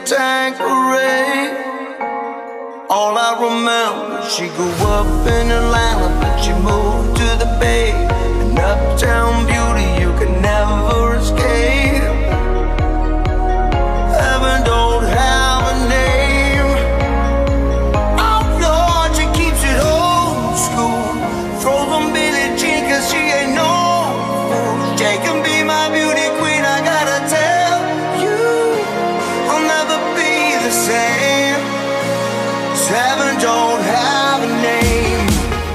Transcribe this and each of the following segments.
Tanqueray. All I remember, she grew up in Atlanta, but she moved to the Bay. An uptown beauty you can never escape. Heaven don't have a name. Oh Lord, she keeps it old school. Throws on Billie Jean 'cause she ain't no fool. She can be my beauty queen, I gotta tell you, I'll never be the same. Heaven don't have a name.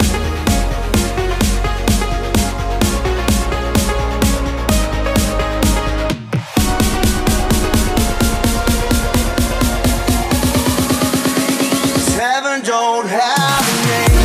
Heaven don't have a name.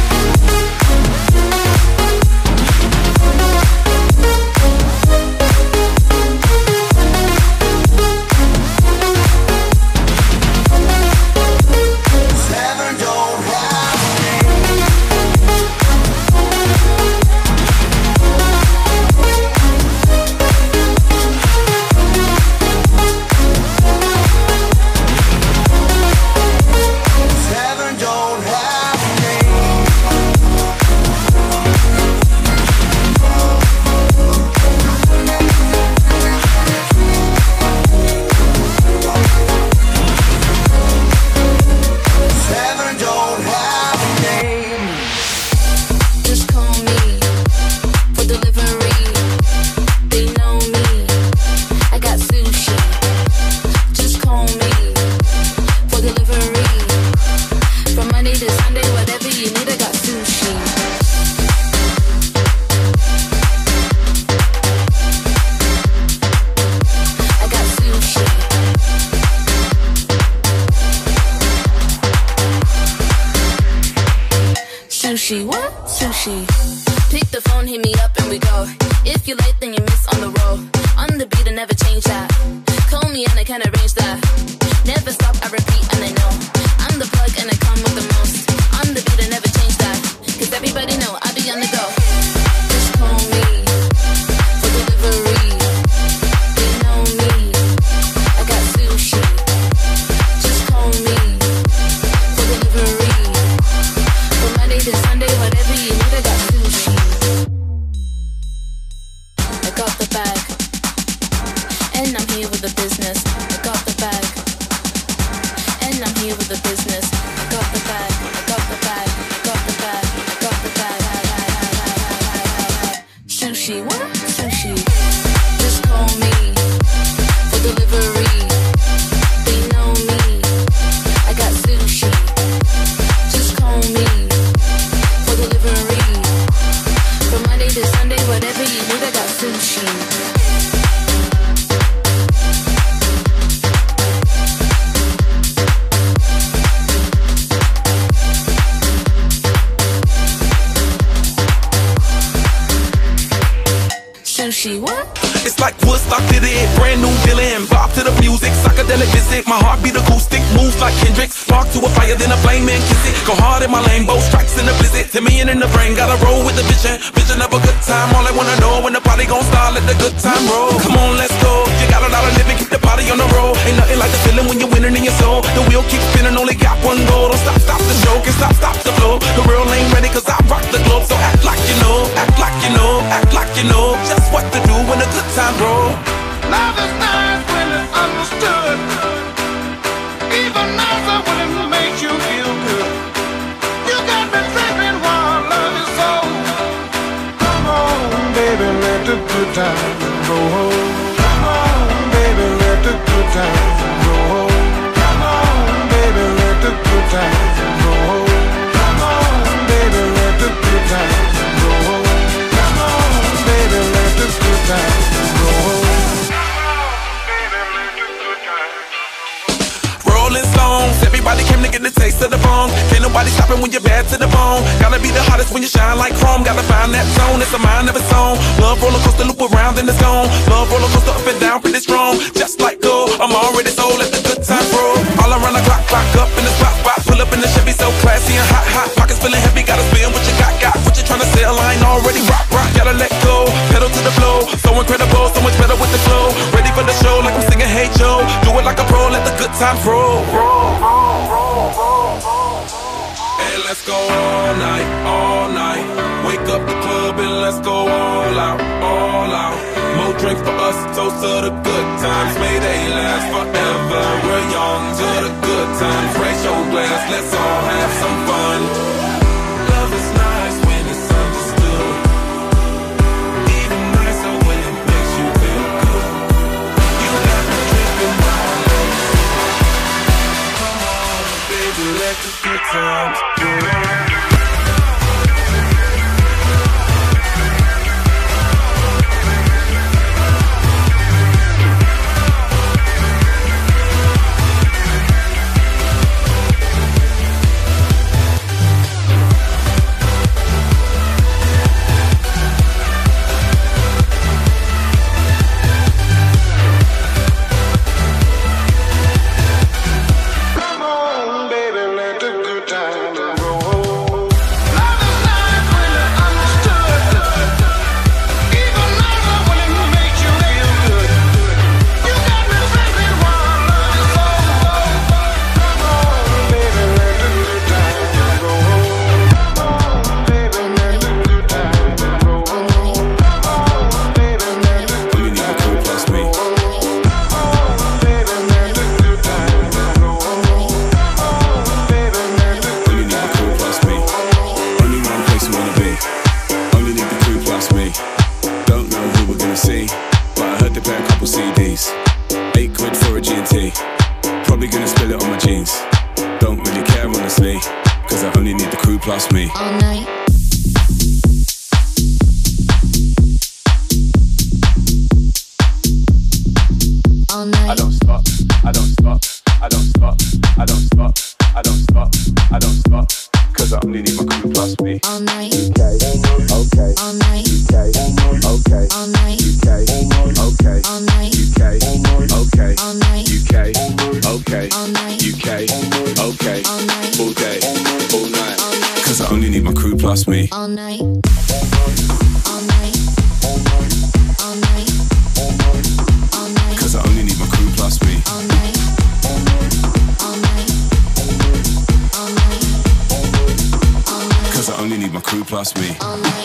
Sushi, what? Sushi. Pick the phone, hit me up and we go. If you late, then you miss on the roll. On the beat, I never change that. Call me and I can arrange that. Never stop, I repeat and I know I'm the plug and I come with the most. On the beat, I never change that. 'Cause everybody know I be on the go. Just call me for delivery. They know me, I got sushi. Just call me for delivery. From Monday to Sunday, whatever you need, I got sushi. I got the bag, and I'm here with the business. I got the bag, and I'm here with the business. I got the bag, I got the bag, I got the bag, I got the bag. Sushi, what? Sushi. Just call me for delivery. They know me, I got sushi. Just call me for delivery. From Monday to Sunday, whatever you need, I got sushi. Sushi, what? It's like Woodstock did it, brand new feeling. Bop to the music, psychedelic visit. My heartbeat acoustic, moves like Kendrick. Spark to a fire, then a flame and kiss it. Go hard in my lane, both strikes in the blizzard. 10 million in the brain, gotta roll with the vision. Vision of a good time, all I wanna know when the party gon' start, let the good time roll. Come on, let's go. You got a lot of living, keep the party on the road. Ain't nothing like the feeling when you're winning in your soul. The wheel keeps spinning, only got one goal. Don't stop, stop the show, can stop, stop the flow. The real ain't ready, 'cause I rock the globe. So act like you know, act like you know, act like you know just what to do when a good time roll. Love is nice when it's understood. Even nicer when it makes you feel good. You got me tripping while I love you so. Come on, baby, let the good times roll. Come on, baby, let the good times roll. Come on, baby, let the good times roll. Come on, baby, let the good times roll. Come on, baby, let the good times roll. Rolling Stones, everybody came to get the taste of the bone. Can't nobody stopping when you're bad to the bone. Gotta be the hottest when you shine like chrome. Gotta find that zone, it's a mind of its own. Love roller coaster, loop around in the zone. Love roller coaster, up and down, pretty strong. Just like gold, I'm already sold, let the good time roll. All around the clock, clock up in the spot, spot. Pull up in the Chevy, so classy and hot, hot. Pockets feeling heavy, gotta spend what you got. What you tryna sell, I ain't already rock, rock. Gotta let go, pedal to the flow. So incredible, so much better with the flow. Ready for the show, like I'm singing Hey Joe. Do it like a pro, let the good times roll. Hey, let's go all night, all night. Wake up the club and let's go all out, all out. More drinks for us, toast to the good times. May they last forever. We're young to the good times. Raise your glass, let's all have some fun. Love is nice when it's understood. Even nicer when it makes you feel good. You got me dripping while come on, baby, let the good times go. Plus me. All night. All night. I don't stop, I don't stop, I don't stop, I don't stop, I don't stop, I don't stop. Cause I only need my crew plus me. All night. UK, okay. All night. UK, okay. All night. UK, okay. All night. UK, okay. All night. UK, okay. All night. UK, okay. All night. All day, all night. Cause I only need my crew plus me. All night. All night. All night. All night. Cause I only need my crew plus me. All night. All night. All night. All night. Cause I only need my crew plus me. All night.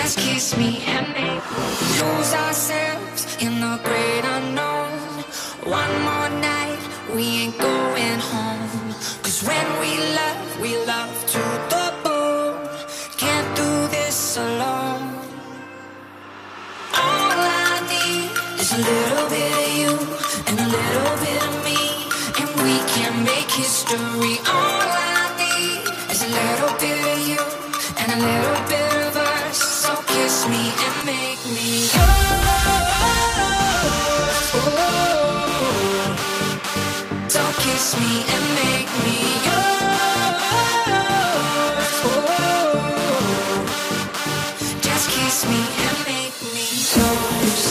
Just kiss me and make lose ourselves in the great unknown. One more night, we ain't going home. 'Cause when we love to the bone. Can't do this alone. All I need is a little bit of you and a little bit of me, and we can make history. All I need is a little bit of you and a little bit of us. So kiss me and make me yours. So kiss me and make me yours. Just kiss me and make me yours.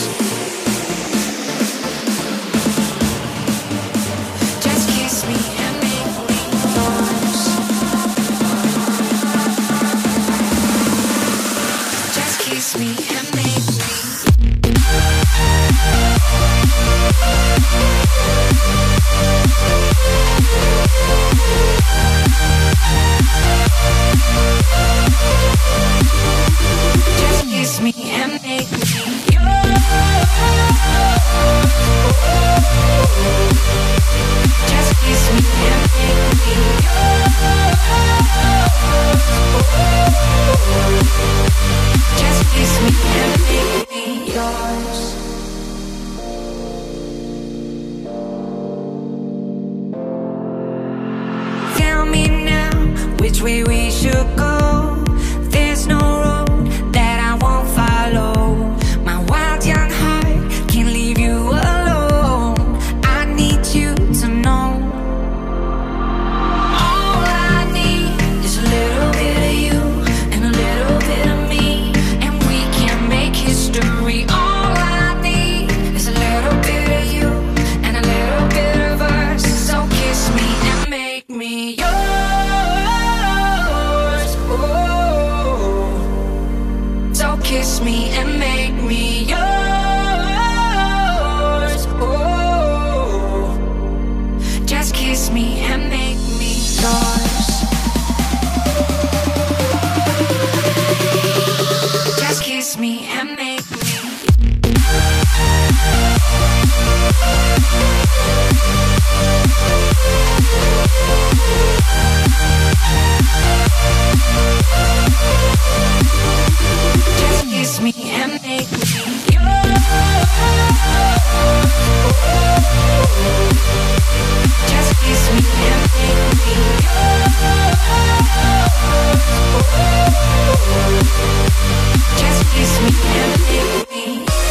Just kiss me and make me yours. Just kiss me and make me. Just kiss me and make me yours. Just kiss me and make me yours. Just kiss me and make me yours. Tell me now which way we should go. There's no road that I won't follow. My wild young heart can't leave you alone. I need you to know. All I need is a little bit of you and a little bit of me, and we can make history. All I need is a little bit of you and a little bit of us. So kiss me and make me yours. So kiss me and make me yours. Just kiss me and make me yours. Just kiss me and make me. Just kiss me and make me yours. Just kiss me and make me yours. Just kiss me and make me.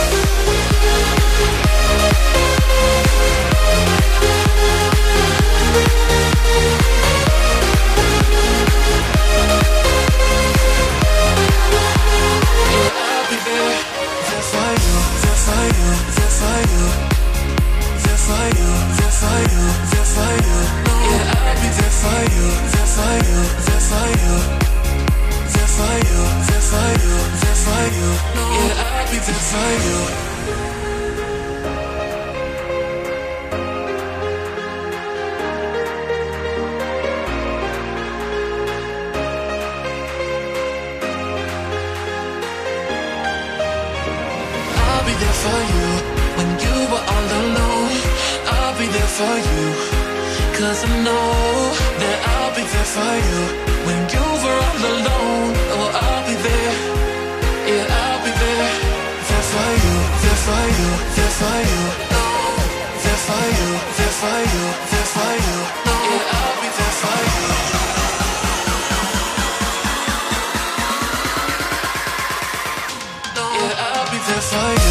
I'll be there for you when you were all alone. I'll be there for you, 'cause I know that I'll be there for you when you were all alone. Oh, I'll be there, yeah, I'll be there. There for you, there for you, there for you. No, there for you, there for you, there for you. No, yeah, I'll be there for you. No, yeah, I'll be there for you.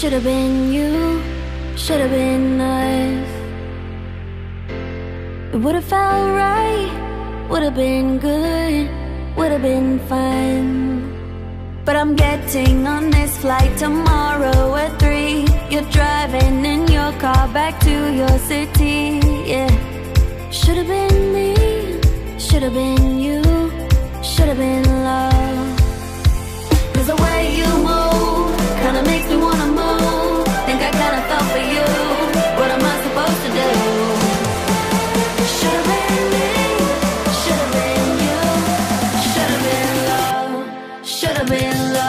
Should've been you, should've been us. It would've felt right, would've been good, would've been fun. But I'm getting on this flight tomorrow at 3. You're driving in your car back to your city, yeah. Should've been me, should've been you, should've been love. 'Cause the way you move kinda makes me wanna move. Think I kinda fell for you. What am I supposed to do? Should've been me, should've been you, should've been love, should've been love.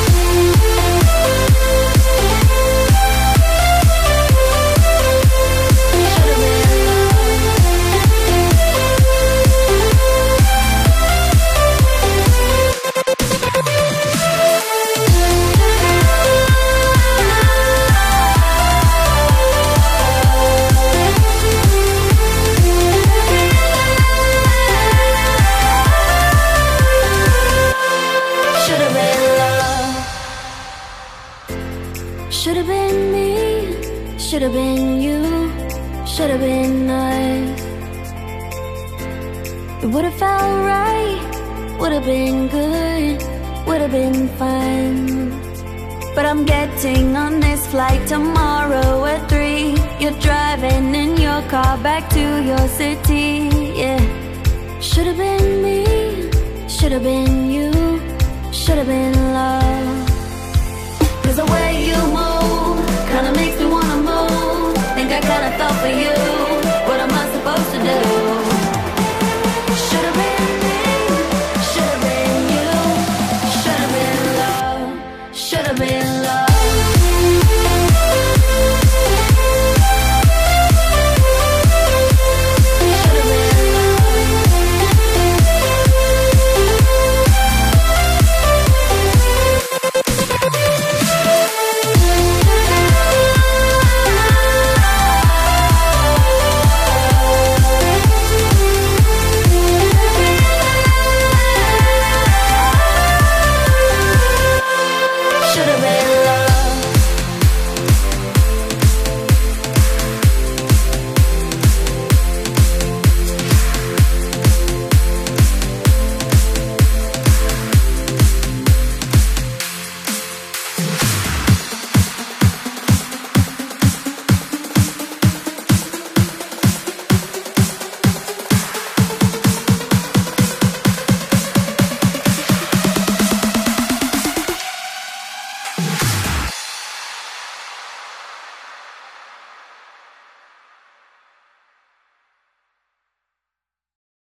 Should've been me, should've been you, should've been us. It would've felt right, would've been good, would've been fun. But I'm getting on this flight tomorrow at 3. You're driving in your car back to your city, yeah. Should've been me, should've been you, should've been love. 'Cause the way you move kinda makes me wanna move. Think I kinda fell for you. What am I supposed to do?